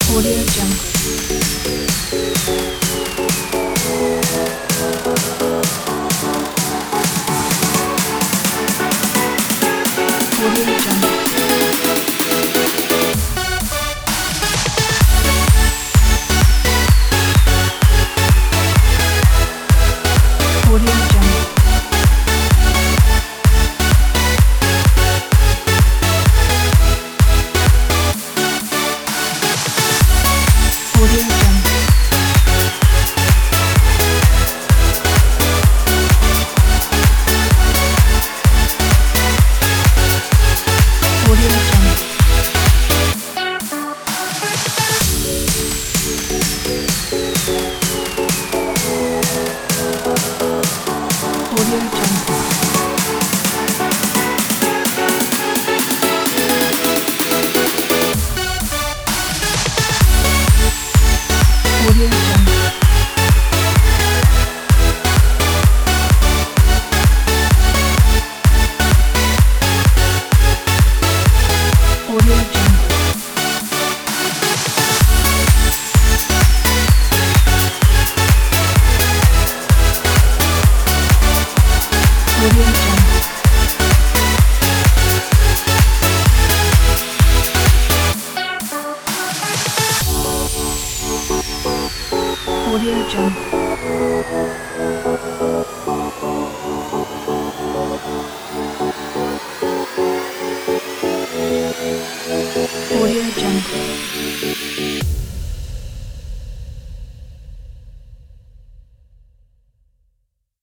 Audio Jungle. Audio Jungle. Audio Jungle. Audio Jungle. Audio Jungle. Audio Jungle. Audio Jungle. Audio Jungle. Audio Jungle. Audio Jungle.